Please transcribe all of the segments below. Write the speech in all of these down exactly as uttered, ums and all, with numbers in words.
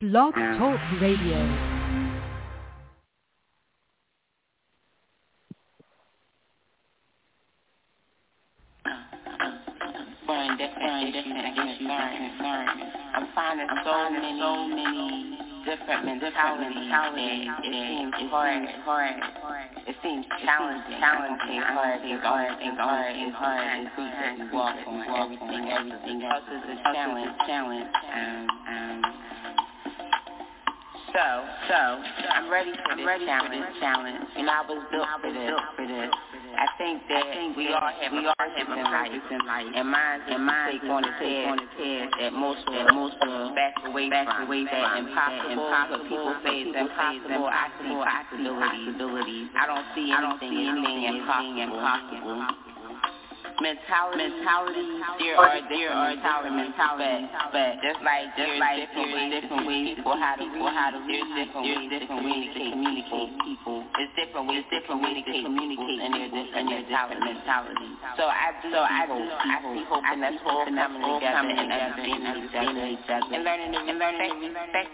Blog Talk Radio. I'm finding so many, so many different mentalities, and it seems hard, hard. It seems challenging, challenging, hard. It's hard, it's hard, it's hard. It's hard to walk on everything, everything else is a challenge, challenge. Um, um. So, so I'm ready for I'm this ready challenge. For this challenge. And I was built for this. Built for this. I think that I think we all have we all have a purpose in life, and mine and mine take on its head on its head that most that most of back away back from away that impossible. Impossible. People say it's impossible. I see possibilities. I don't see I don't see anything impossible. Mentality, mentality, there are there are different mentalities, but just like just like different ways, different ways people how to people how to there's different ways, different ways to communicate people. It's different ways, different ways to communicate, and there's different mentality. So I do, so I do, I see hope, and that's all coming together and understanding each other and learning to and learning to respect.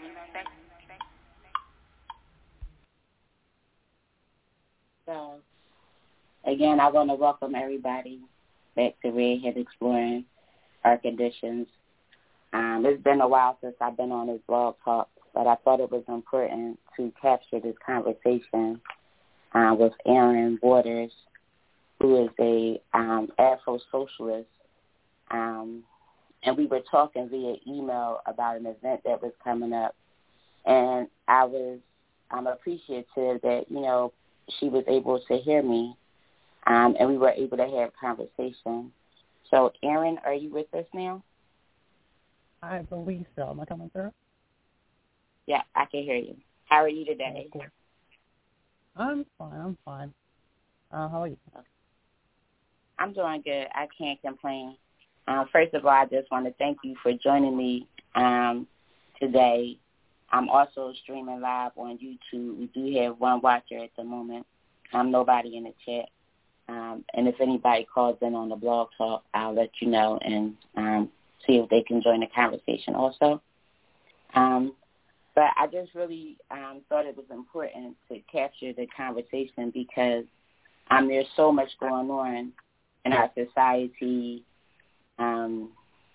So again, I want to welcome everybody back to Redhead Exploring Our Conditions. Um, it's been a while since I've been on this blog talk, but I thought it was important to capture this conversation uh, with Aaron Waters, who is a um, Afro-socialist. Um, and we were talking via email about an event that was coming up. And I was um, appreciative that, you know, she was able to hear me. Um, and we were able to have conversation. So, Aaron, are you with us now? I believe so. Am I coming through? Yeah, I can hear you. How are you today? Oh, cool. I'm fine. I'm fine. Uh, how are you? I'm doing good. I can't complain. Uh, first of all, I just want to thank you for joining me um, today. I'm also streaming live on YouTube. We do have one watcher at the moment. I'm nobody in the chat. Um, and if anybody calls in on the blog talk, I'll let you know and um, see if they can join the conversation also. Um, but I just really um, thought it was important to capture the conversation because um, there's so much going on in our society. Um,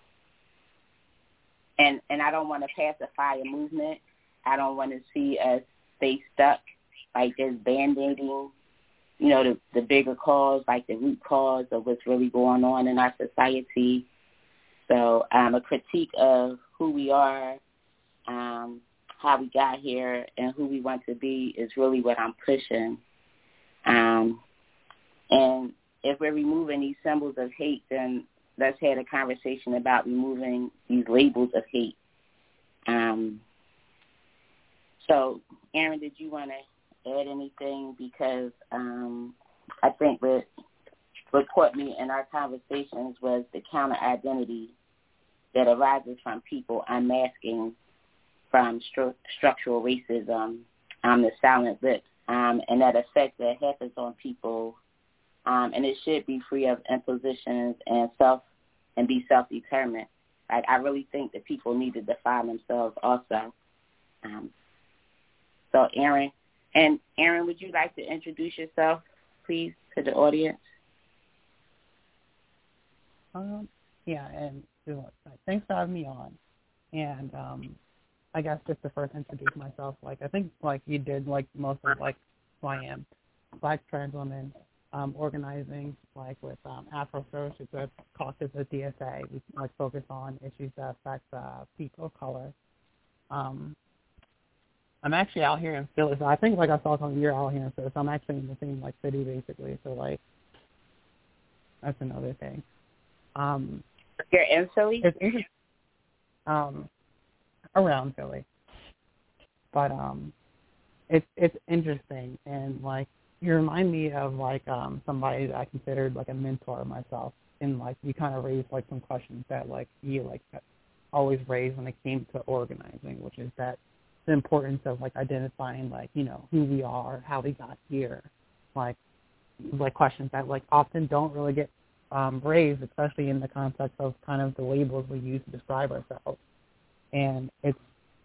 and, and I don't want to pacify a movement. I don't want to see us stay stuck like just band-aiding, you know, the, the bigger cause, like the root cause of what's really going on in our society. So um, a critique of who we are, um, how we got here, and who we want to be is really what I'm pushing. Um, and if we're removing these symbols of hate, then let's have a conversation about removing these labels of hate. Um, so, Aaron, did you want to add anything? Because um, I think what, what caught me in our conversations was the counter-identity that arises from people unmasking from stru- structural racism, um, the silent lips, um, and that effect that happens on people. Um, and it should be free of impositions and self and be self-determined. Like, I really think that people need to define themselves also. Um, so, Aaron, And, Aaron, would you like to introduce yourself, please, to the audience? Um, yeah, and thanks for having me on. And um, I guess just to first introduce myself, like, I think, like, you did, like, most of, like, who I am, Black trans woman, um, organizing, like, with um, Afro-Socialist Caucus at D S A. We, like, focus on issues that affect uh, people of color. Um I'm actually out here in Philly, so I think, like, I saw something, you're out here in Philly, so I'm actually in the same, like, city, basically, so, like, that's another thing. Um, you're in Philly? It's interesting, um, around Philly, but, um, it's, it's interesting, and, like, you remind me of, like, um, somebody that I considered, like, a mentor of myself, and, like, you kind of raised, like, some questions that, like, you, like, always raised when it came to organizing, which is that the importance of, like, identifying, like, you know, who we are, how we got here, like, like questions that, like, often don't really get um, raised, especially in the context of kind of the labels we use to describe ourselves. And it's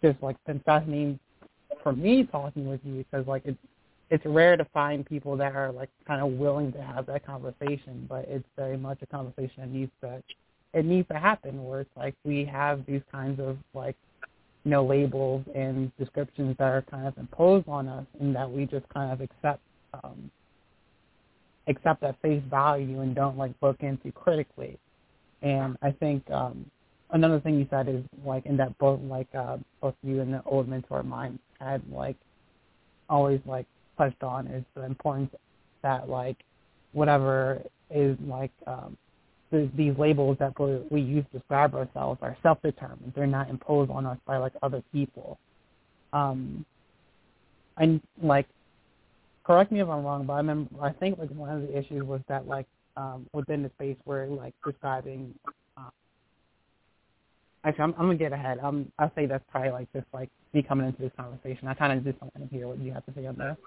just like been fascinating for me talking with you because like it's it's rare to find people that are like kind of willing to have that conversation, but it's very much a conversation that needs to it needs to happen where it's like we have these kinds of like you know labels and descriptions that are kind of imposed on us and that we just kind of accept um, accept at face value and don't like look into critically. And I think um, another thing you said is like in that book, like uh, both you and the old mentor of mine had like always like touched on is the importance that like whatever is like um, the, these labels that we, we use to describe ourselves are self-determined. They're not imposed on us by like other people. Um, and like, correct me if I'm wrong, but I remember I think like one of the issues was that like um, within the space where like describing. Uh, actually, I'm, I'm gonna get ahead. Um, I'll say that's probably like just like me coming into this conversation. I kind of just want to hear what you have to say on that.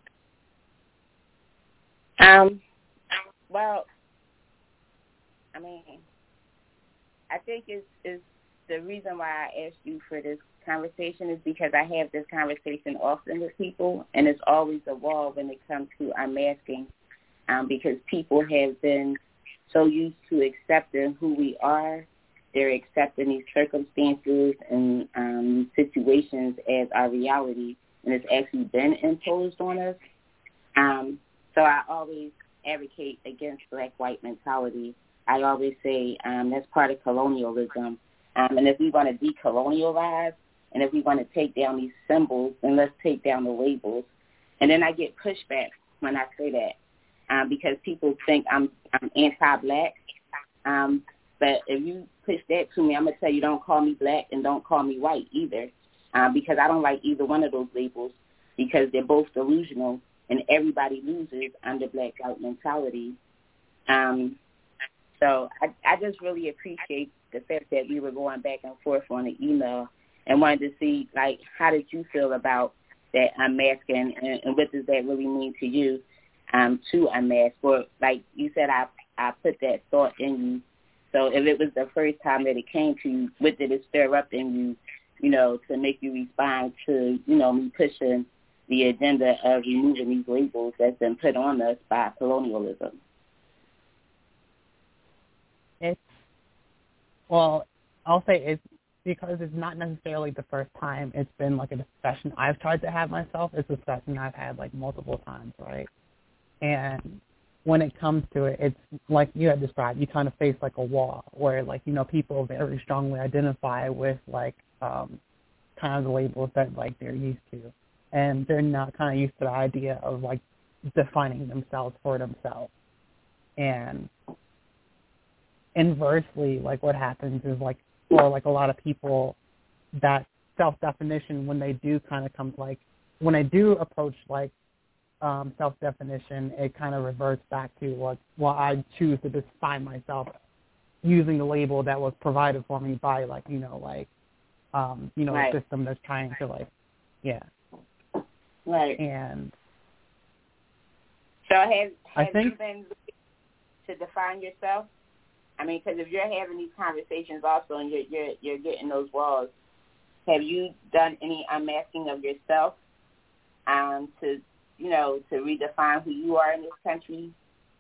Um. Well, I mean, I think it's, it's the reason why I asked you for this conversation is because I have this conversation often with people, and it's always a wall when it comes to unmasking, um, because people have been so used to accepting who we are. They're accepting these circumstances and um, situations as our reality, and it's actually been imposed on us. Um, so I always advocate against black-white mentality. I always say um, that's part of colonialism. Um, and if we want to decolonialize, and if we want to take down these symbols, then let's take down the labels. And then I get pushback when I say that um, because people think I'm, I'm anti-black. Um, but if you push that to me, I'm going to tell you don't call me black and don't call me white either um, because I don't like either one of those labels because they're both delusional and everybody loses under black-white mentality. Um, so I, I just really appreciate the fact that we were going back and forth on the email and wanted to see, like, how did you feel about that unmasking and, and what does that really mean to you um, to unmask? Or, like you said, I, I put that thought in you. So if it was the first time that it came to you, what did it stir up in you, you know, to make you respond to, you know, me pushing the agenda of removing these labels that's been put on us by colonialism? It's, well, I'll say it's because it's not necessarily the first time it's been like a discussion I've tried to have myself. It's a discussion I've had like multiple times, right? And when it comes to it, it's like you had described, you kind of face like a wall where like, you know, people very strongly identify with like um, kind of the labels that like they're used to. And they're not kind of used to the idea of like defining themselves for themselves. And inversely, like what happens is like for like a lot of people, that self-definition when they do kind of comes like when they do approach like um, self-definition, it kind of reverts back to what well I choose to define myself using the label that was provided for me by like you know like um, you know right. a system that's trying to like yeah right and so have have I think, you been to define yourself? I mean, because if you're having these conversations also and you're, you're you're getting those walls, have you done any unmasking of yourself um, to, you know, to redefine who you are in this country?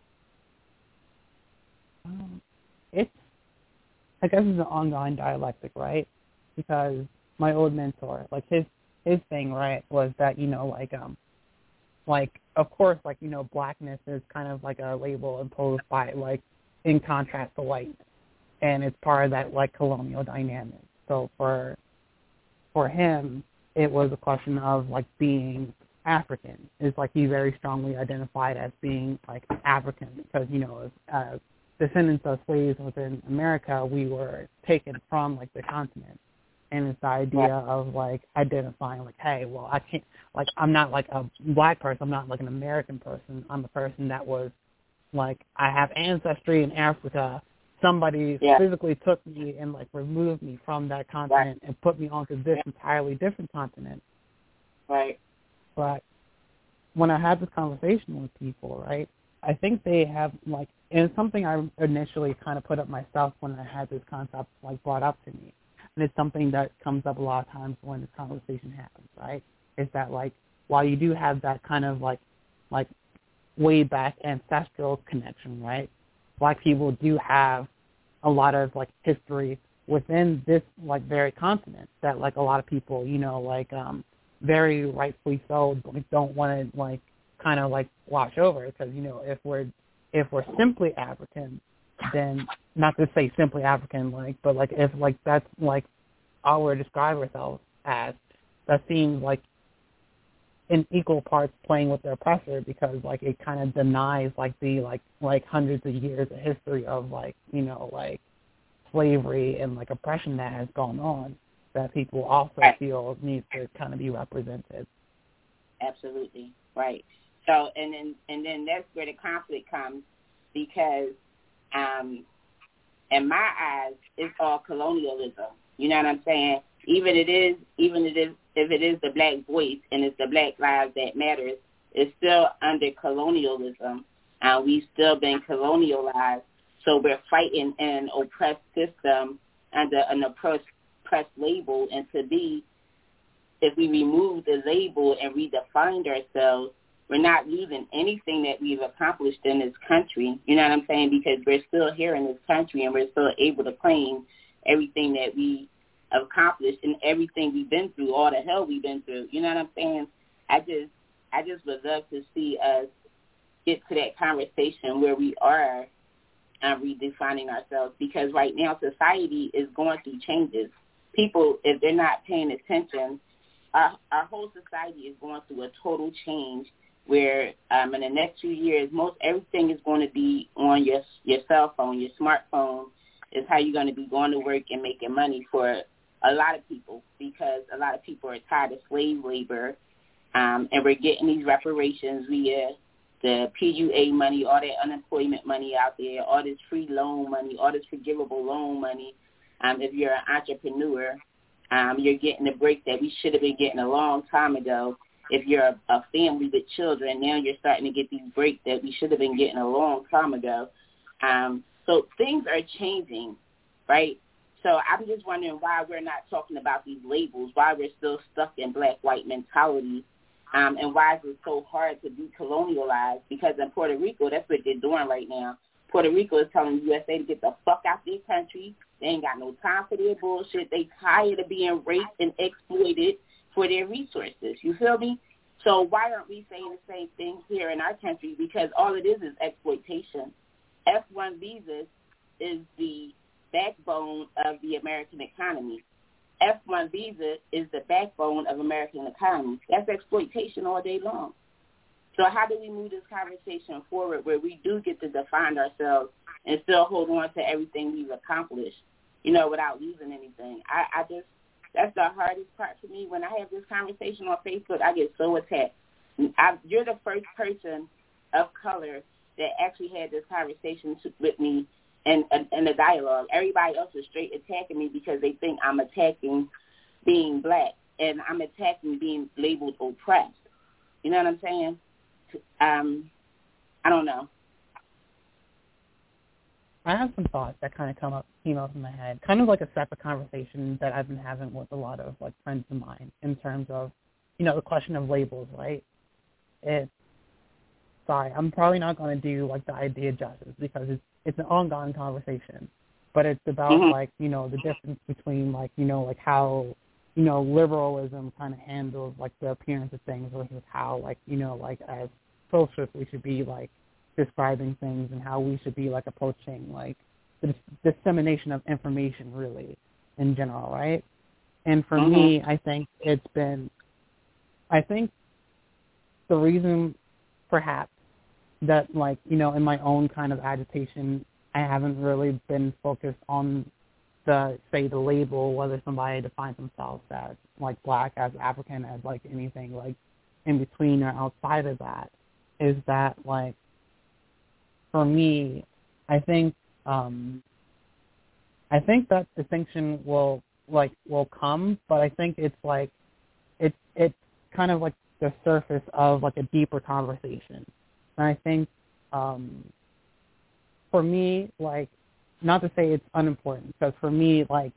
Um, it's, I guess it's an ongoing dialectic, right? Because my old mentor, like his his thing, right, was that, you know, like, um, like, of course, like, you know, blackness is kind of like a label imposed by, like, in contrast to white, and it's part of that like colonial dynamic. So for for him, it was a question of like being African. It's like he very strongly identified as being like African because you know as uh, descendants of slaves within America, we were taken from like the continent, and it's the idea of like identifying like, hey, well, I can't like I'm not like a black person. I'm not like an American person. I'm a person that was like I have ancestry in Africa. Somebody yeah. physically took me and like removed me from that continent right. and put me onto this yeah. entirely different continent. Right. But when I have this conversation with people, right, I think they have like, and it's something I initially kind of put up myself when I had this concept like brought up to me. and it's something that comes up a lot of times when this conversation happens, right? Is that like while you do have that kind of like like way back ancestral connection, right? Black people do have a lot of like history within this like very continent that like a lot of people, you know, like um very rightfully so like, don't want to like kind of like watch over, because you know if we're if we're simply African, then not to say simply African like, but like if like that's like all we describe ourselves as, that seems like in equal parts playing with the oppressor, because like it kind of denies like the like like hundreds of years of history of like, you know, like slavery and like oppression that has gone on, that people also right. feel needs to kind of be represented. Absolutely. Right. So and then and then that's where the conflict comes, because um in my eyes it's all colonialism. You know what I'm saying? Even it is even it is if it is the black voice and it's the Black Lives that matters, it's still under colonialism. Uh, we've still been colonialized, so we're fighting an oppressed system under an oppressed, oppressed label. And to be, if we remove the label and redefine ourselves, we're not losing anything that we've accomplished in this country. You know what I'm saying? Because we're still here in this country and we're still able to claim everything that we accomplished and everything we've been through, all the hell we've been through. You know what I'm saying? I just, I just would love to see us get to that conversation where we are um, redefining ourselves, because right now society is going through changes. People, if they're not paying attention, our, our whole society is going through a total change where um, in the next few years, most everything is going to be on your your cell phone, your smartphone is how you're going to be going to work and making money for a lot of people, because a lot of people are tired of slave labor, um, and we're getting these reparations via the P U A money, all that unemployment money out there, all this free loan money, all this forgivable loan money. Um, if you're an entrepreneur, um, you're getting a break that we should have been getting a long time ago. If you're a, a family with children, now you're starting to get these breaks that we should have been getting a long time ago. Um, so things are changing, right? So I'm just wondering why we're not talking about these labels, why we're still stuck in black-white mentality, um, and why is it so hard to decolonialize? Because in Puerto Rico, that's what they're doing right now. Puerto Rico is telling the U S A to get the fuck out their country. They ain't got no time for their bullshit. They tired of being raped and exploited for their resources. You feel me? So why aren't we saying the same thing here in our country? Because all it is is exploitation. F one visas is the backbone of the American economy. F one visa is the backbone of American economy. That's exploitation all day long. So how do we move this conversation forward where we do get to define ourselves and still hold on to everything we've accomplished, you know, without losing anything? I, I just, that's the hardest part for me. When I have this conversation on Facebook, I get so attacked. I, you're the first person of color that actually had this conversation with me and in the dialogue. Everybody else is straight attacking me because they think I'm attacking being black, and I'm attacking being labeled oppressed. You know what I'm saying? Um, I don't know. I have some thoughts that kind of come up, came up in my head, kind of like a separate conversation that I've been having with a lot of like friends of mine in terms of, you know, the question of labels, right? It's, sorry, I'm probably not going to do like the idea justice because it's it's an ongoing conversation, but it's about mm-hmm. like, you know, the difference between like, you know, like how, you know, liberalism kind of handles like the appearance of things versus how like, you know, like as socialists we should be like describing things and how we should be like approaching like the dissemination of information really in general, right? And for mm-hmm. me, I think it's been, I think the reason perhaps that, like, you know, in my own kind of agitation, I haven't really been focused on the, say, the label, whether somebody defines themselves as, like, black, as African, as, like, anything, like, in between or outside of that, is that, like, for me, I think, um, I think that distinction will, like, will come, but I think it's, like, it's, it's kind of, like, the surface of, like, a deeper conversation. And I think um, for me, like, not to say it's unimportant, because for me, like,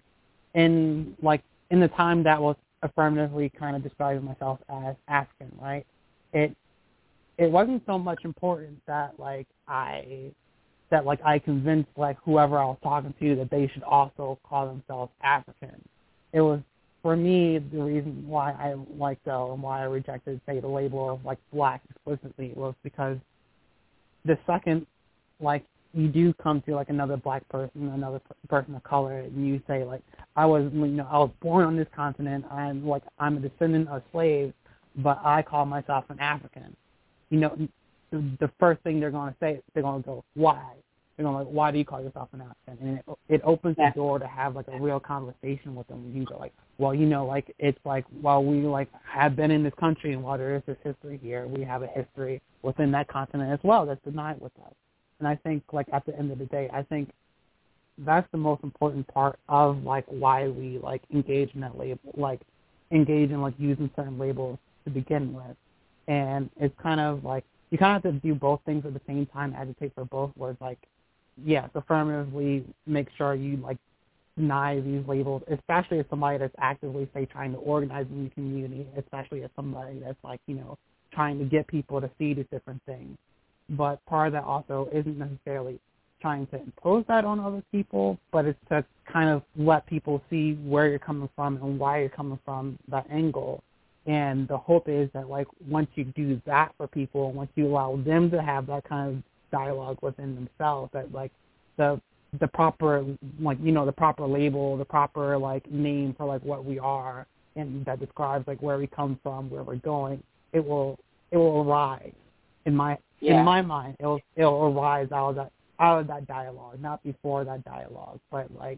in like in the time that was affirmatively kind of describing myself as African, right? It it wasn't so much important that like I that like I convinced like whoever I was talking to that they should also call themselves African. It was for me the reason why I liked though and why I rejected say the label of like black explicitly was because the second like you do come to like another black person, another person of color, and you say like I was you know I was born on this continent, I'm like I'm a descendant of slaves, but I call myself an African. You know, the first thing they're going to say, they're going to go, why? They're going to like, why do you call yourself an African? And it, it opens the door to have like a real conversation with them. You go like, well, you know, like it's like while we like have been in this country and while there is this history here, we have a history within that continent as well that's denied with us. And I think like at the end of the day, I think that's the most important part of like why we like engage in that label, like engage in like using certain labels to begin with. And it's kind of like you kind of have to do both things at the same time, advocate for both, where it's like, yes, affirmatively make sure you like deny these labels, especially as somebody that's actively, say, trying to organize in the community, especially as somebody that's like, you know, trying to get people to see these different things. But part of that also isn't necessarily trying to impose that on other people, but it's to kind of let people see where you're coming from and why you're coming from that angle. And the hope is that, like, once you do that for people, once you allow them to have that kind of dialogue within themselves, that, like, the the proper, like, you know, the proper label, the proper, like, name for, like, what we are and that describes, like, where we come from, where we're going, it will it will arise. In my yeah. in my mind, it will it will arise out of that out of that dialogue, not before that dialogue, but, like,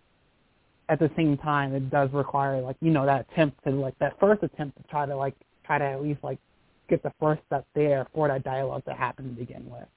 at the same time, it does require, like, you know, that attempt to, like, that first attempt to try to, like, try to at least, like, get the first step there for that dialogue to happen to begin with.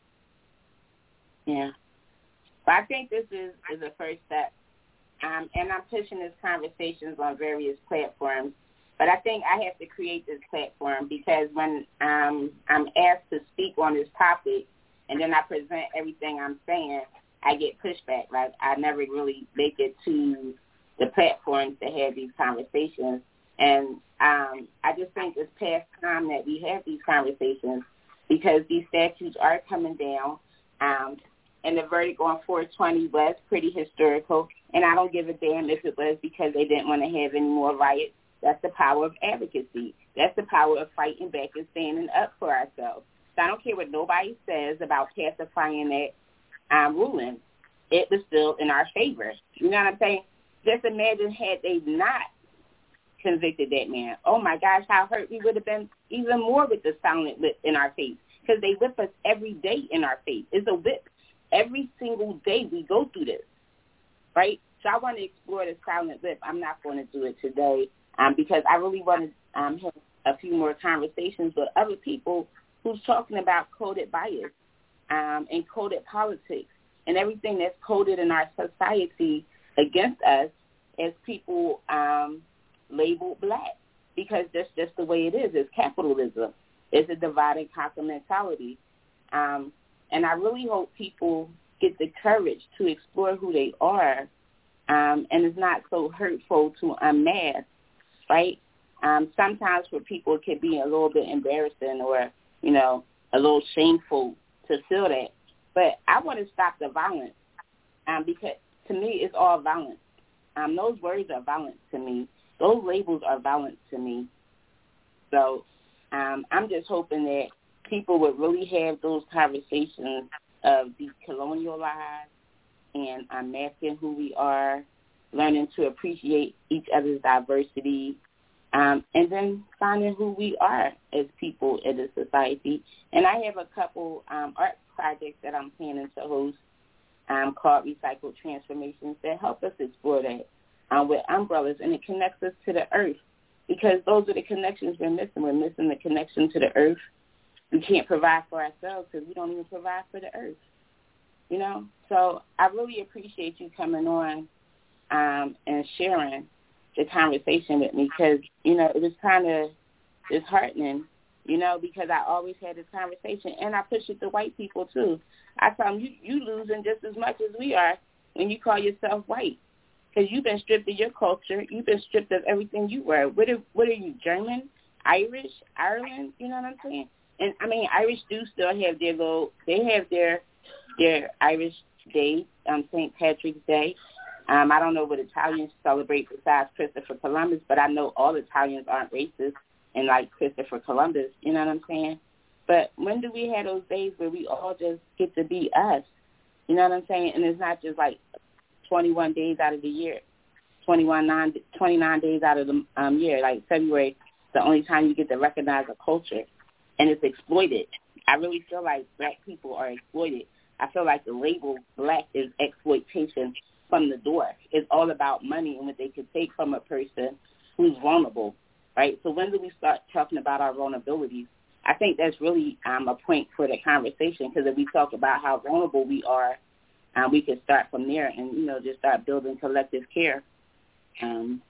Yeah. But I think this is, is a first step. Um, and I'm pushing these conversations on various platforms. But I think I have to create this platform because when um, I'm asked to speak on this topic and then I present everything I'm saying, I get pushback. Like, I never really make it to the platforms to have these conversations. And um, I just think it's past time that we have these conversations because these statutes are coming down. Um, and the verdict on four twenty was pretty historical. And I don't give a damn if it was because they didn't want to have any more riots. That's the power of advocacy. That's the power of fighting back and standing up for ourselves. So I don't care what nobody says about pacifying that um, ruling. It was still in our favor. You know what I'm saying? Just imagine had they not convicted that man. Oh, my gosh, how hurt we would have been even more with the silent whip in our face because they whip us every day in our face. It's a whip. Every single day we go through this, right? So I want to explore the silent whip. I'm not going to do it today um, because I really want to um, have a few more conversations with other people who's talking about coded bias um, and coded politics and everything that's coded in our society against us as people um, labeled black, because that's just the way it is. It's capitalism. It's a divide and conquer mentality. Um, and I really hope people get the courage to explore who they are, um, and it's not so hurtful to unmask, right? Um, sometimes for people it can be a little bit embarrassing or, you know, a little shameful to feel that. But I want to stop the violence um, because, to me, it's all violence. Um, those words are violence to me. Those labels are violence to me. So um, I'm just hoping that people would really have those conversations of decolonialized and unmasking who we are, learning to appreciate each other's diversity, um, and then finding who we are as people in the society. And I have a couple um, art projects that I'm planning to host um, called Recycled Transformations that help us explore that um, with umbrellas, and it connects us to the earth because those are the connections we're missing. We're missing the connection to the earth. We can't provide for ourselves because we don't even provide for the earth, you know? So I really appreciate you coming on um, and sharing the conversation with me because, you know, it was kind of disheartening, you know, because I always had this conversation, and I push it to white people, too. I tell them, you, you losing just as much as we are when you call yourself white Because you've been stripped of your culture. You've been stripped of everything you were. What are, what are you, German, Irish, Ireland? You know what I'm saying? And, I mean, Irish do still have their little, they have their their Irish Day, um, Saint Patrick's Day. Um, I don't know what Italians celebrate besides Christopher Columbus, but I know all Italians aren't racist and like Christopher Columbus. You know what I'm saying? But when do we have those days where we all just get to be us? You know what I'm saying? And it's not just like twenty-one days out of the year, twenty-one, nine, twenty-nine days out of the um, year. Like February, the only time you get to recognize a culture, and it's exploited. I really feel like black people are exploited. I feel like the label black is exploitation from the door. It's all about money and what they can take from a person who's vulnerable, right? So when do we start talking about our vulnerabilities? I think that's really um, a point for the conversation, because if we talk about how vulnerable we are, um, we can start from there and, you know, just start building collective care. Um,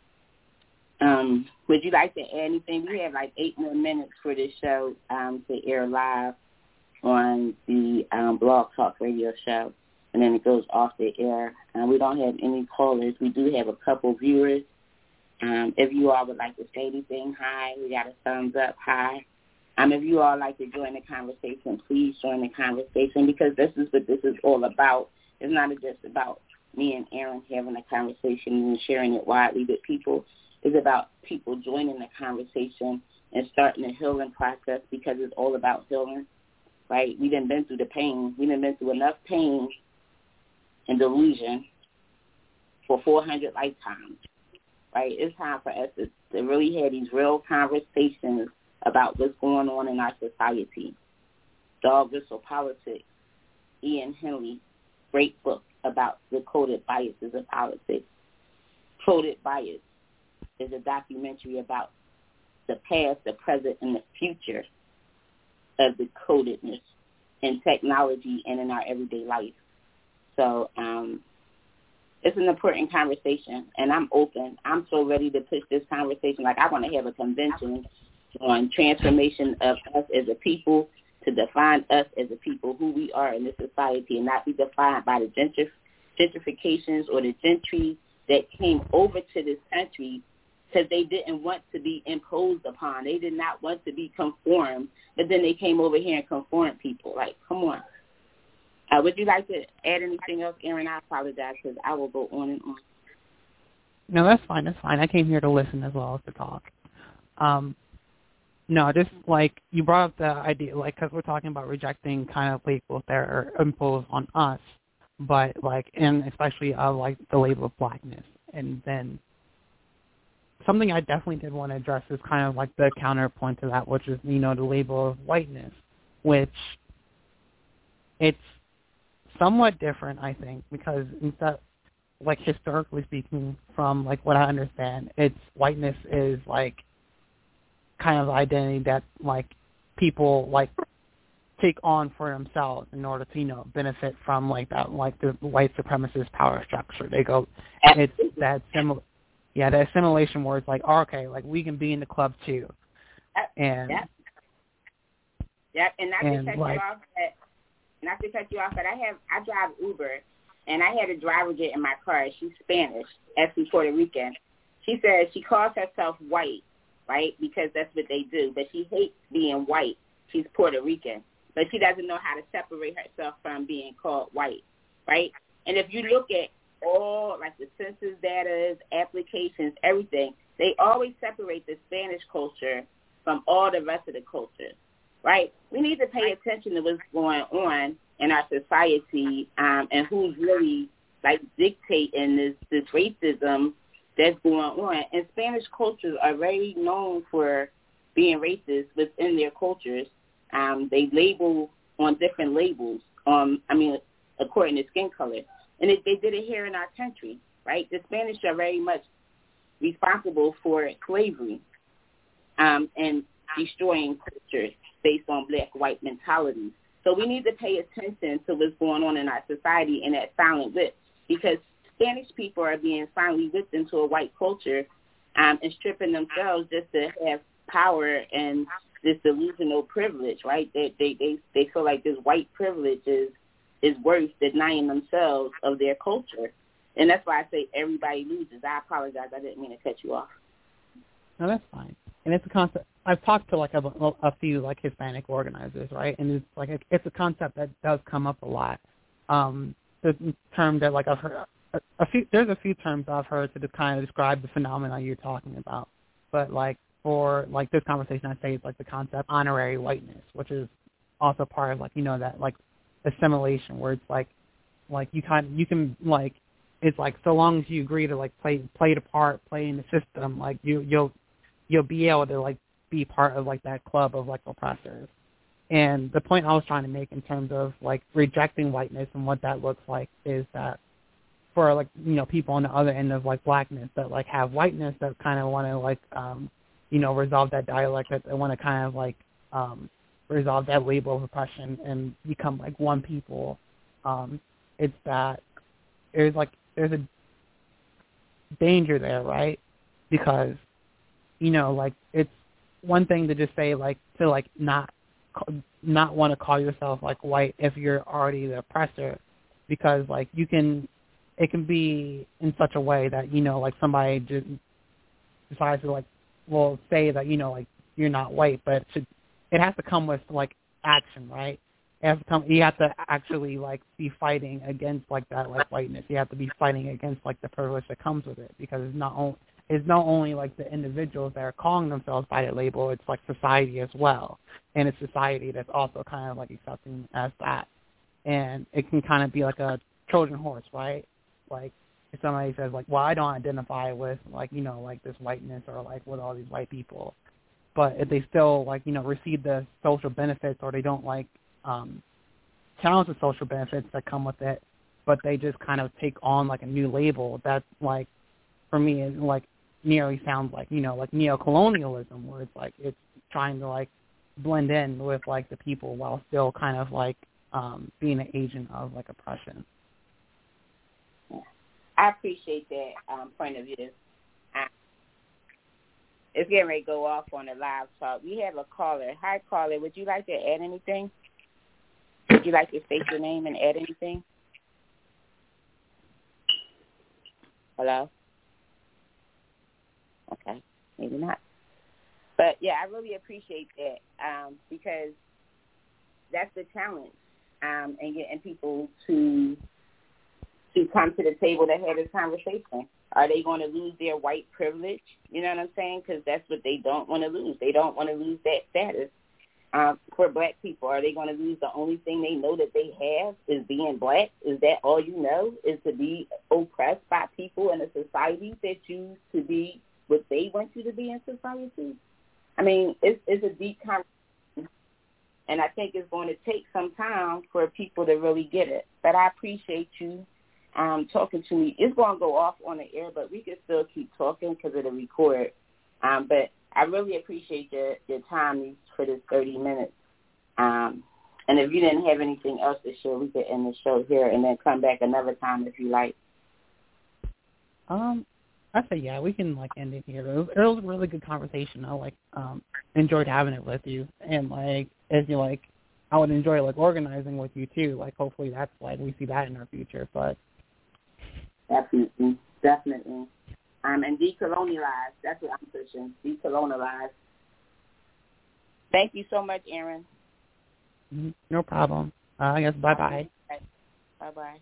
um, would you like to add anything? We have like eight more minutes for this show um, to air live on the um, Blog Talk Radio show, and then it goes off the air. Uh, we don't have any callers. We do have a couple viewers. Um, if you all would like to say anything, hi. We got a thumbs up, hi. Um, if you all like to join the conversation, please join the conversation, because this is what this is all about. It's not just about me and Aaron having a conversation and sharing it widely with people. It's about people joining the conversation and starting the healing process, because it's all about healing, right? We done been through the pain. We done been through enough pain and delusion for four hundred lifetimes, right? It's time for us to, to really have these real conversations about what's going on in our society. Dog Whistle Politics, Ian Henley, great book about the coded biases of politics. Coded Bias is a documentary about the past, the present, and the future of the codedness in technology and in our everyday life. So um, it's an important conversation, and I'm open. I'm so ready to push this conversation. Like, I want to have a convention on transformation of us as a people, to define us as a people, who we are in this society, and not be defined by the gentrif- gentrifications or the gentry that came over to this country because they didn't want to be imposed upon. They did not want to be conformed, but then they came over here and conformed people. Like, come on. Uh, would you like to add anything else, Aaron? I apologize, because I will go on and on. No, that's fine. That's fine. I came here to listen as well as to talk. Um, no, just like you brought up the idea, like, because we're talking about rejecting kind of labels that are imposed on us, but like, and especially uh, like the label of blackness. And then something I definitely did want to address is kind of like the counterpoint to that, which is, you know, the label of whiteness, which it's somewhat different, I think, because instead, like, historically speaking, from like what I understand, it's whiteness is like kind of identity that like people like take on for themselves in order to, you know, benefit from like that, like the white supremacist power structure. They go, it's that similar, yeah, that assimilation where it's like, oh, okay, like we can be in the club too, and yeah, yeah, and not and to cut like, you off, but not to cut you off, but I have I drive Uber, and I had a driver get in my car. She's Spanish, actually Puerto Rican. She says she calls herself white, right, because that's what they do, but she hates being white. She's Puerto Rican, but she doesn't know how to separate herself from being called white, right? And if you look at all, like the census data, applications, everything, they always separate the Spanish culture from all the rest of the cultures, right? We need to pay attention to what's going on in our society um, and who's really, like, dictating this, this racism that's going on. And Spanish cultures are very known for being racist within their cultures. Um, they label on different labels, um, I mean, according to skin color. And it, they did it here in our country, right? The Spanish are very much responsible for slavery um, and destroying cultures based on black-white mentalities. So we need to pay attention to what's going on in our society and that silent whip, because Spanish people are being finally whipped into a white culture um, and stripping themselves just to have power and this delusional privilege, right? They they they, they feel like this white privilege is, is worth denying themselves of their culture. And that's why I say everybody loses. I apologize. I didn't mean to cut you off. No, that's fine. And it's a concept. I've talked to like a, a few like Hispanic organizers, right? And it's like a, it's a concept that does come up a lot. Um, the term that like I've heard a, a few. There's a few terms I've heard to kind of describe the phenomena you're talking about. But like for like this conversation, I say it's like the concept honorary whiteness, which is also part of like you know that like assimilation, where it's like like you kind you can like it's like so long as you agree to like play play the part, play in the system, like you you'll you'll be able to like be part of like that club of like oppressors. And the point I was trying to make in terms of like rejecting whiteness and what that looks like is that for like you know people on the other end of like blackness that like have whiteness that kind of want to like um you know resolve that dialect, that they want to kind of like um resolve that label of oppression and become like one people. Um, it's that there's like there's a danger there, right? Because you know like it's one thing to just say like to like not not want to call yourself like white if you're already the oppressor, because like you can it can be in such a way that you know like somebody just decides to like well say that you know like you're not white, but it, should, it has to come with like action, right? It has to come. You have to actually like be fighting against like that like whiteness. You have to be fighting against like the privilege that comes with it, because it's not only it's not only like the individuals that are calling themselves by that label, it's like society as well. And it's society that's also kind of like accepting as that. And it can kind of be like a Trojan horse, right? Like if somebody says like, well, I don't identify with like, you know, like this whiteness or like with all these white people. But if they still like, you know, receive the social benefits, or they don't like um, challenge the social benefits that come with it, but they just kind of take on like a new label, that's like, for me, it like nearly sounds like, you know, like neocolonialism, where it's like it's trying to like blend in with like the people while still kind of like um, being an agent of like oppression. I appreciate that um, point of view. I, it's getting ready to go off on the live talk. We have a caller. Hi, caller. Would you like to add anything? Would you like to state your name and add anything? Hello? Okay, maybe not. But, yeah, I really appreciate that um, because that's the challenge, um, and getting people to to come to the table to have this conversation. Are they going to lose their white privilege? You know what I'm saying? Because that's what they don't want to lose. They don't want to lose that status. Um, for black people, are they going to lose the only thing they know that they have is being black? Is that all you know, is to be oppressed by people in a society that choose to be what they want you to be in society? I mean, it's, it's a deep conversation, and I think it's going to take some time for people to really get it. But I appreciate you um, talking to me. It's going to go off on the air, but we can still keep talking because it'll record. Um, but I really appreciate your, your time for this thirty minutes. Um, and if you didn't have anything else to share, we could end the show here and then come back another time if you like. Um, I say yeah, we can like end it here. It was, it was a really good conversation. I like um enjoyed having it with you, and like as you like, I would enjoy like organizing with you too. Like hopefully that's like we see that in our future. But definitely, definitely. Um, and decolonialize. That's what I'm pushing. Decolonialize. Thank you so much, Aaron. Mm-hmm. No problem. Uh, I guess bye-bye. Bye-bye.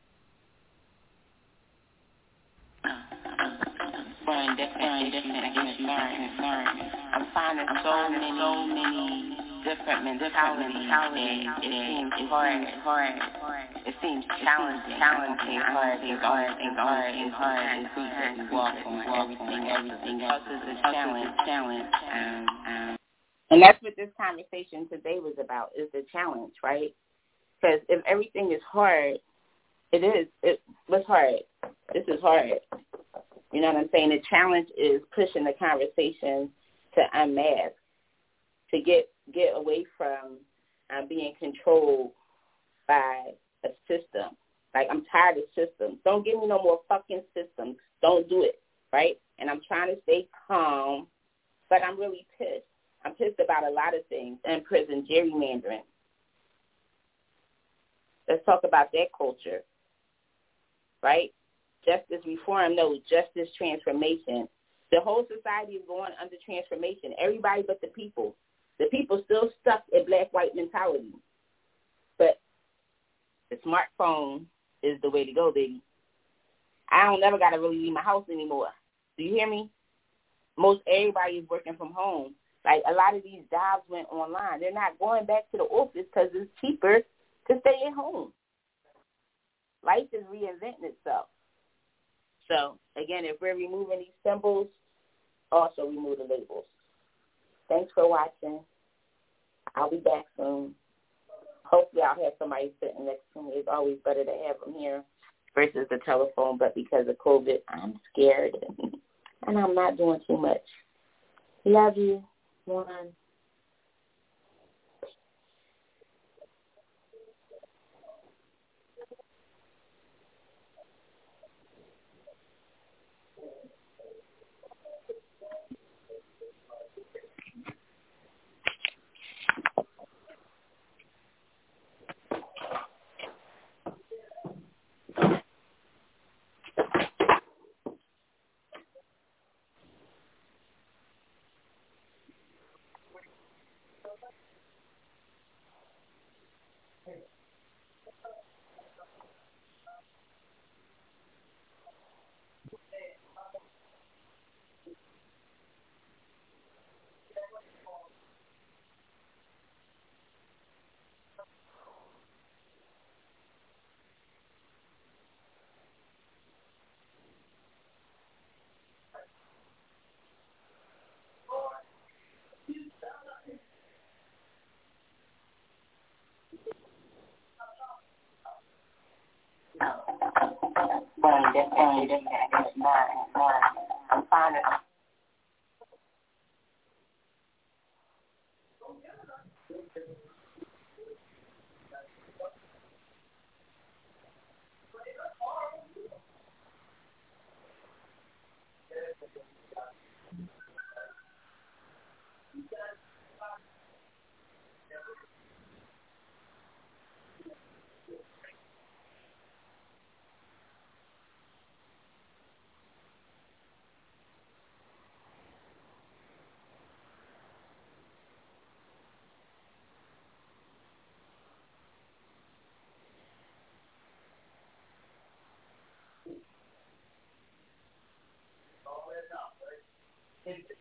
Foreign different, different concerns. I'm finding so many, so many different mentalities that it seems hard, hard. It seems challenging, challenging, hard. It's hard, it's hard, it's hard. It's hard to walk on everything, everything else is a challenge, challenge. Um, um. And that's what this conversation today was about, is the challenge, right? Because if everything is hard, it is. It, what's hard? This is hard. You know what I'm saying? The challenge is pushing the conversation to unmask, to get get away from uh, being controlled by a system. Like, I'm tired of systems. Don't give me no more fucking systems. Don't do it, right? And I'm trying to stay calm, but I'm really pissed. I'm pissed about a lot of things. In prison, gerrymandering. Let's talk about that culture, right? justice reform. No, justice transformation. The whole society is going under transformation. Everybody but the people. The people still stuck in black-white mentality. But the smartphone is the way to go, baby. I don't never got to really leave my house anymore. Do you hear me? Most everybody is working from home. Like, a lot of these jobs went online. They're not going back to the office because it's cheaper to stay at home. Life is reinventing itself. So, again, if we're removing these symbols, also remove the labels. Thanks for watching. I'll be back soon. Hopefully I'll have somebody sitting next to me. It's always better to have them here versus the telephone, but because of COVID, I'm scared, and I'm not doing too much. Love you. One. Well, that's fine. That's fine. I'm fine. It's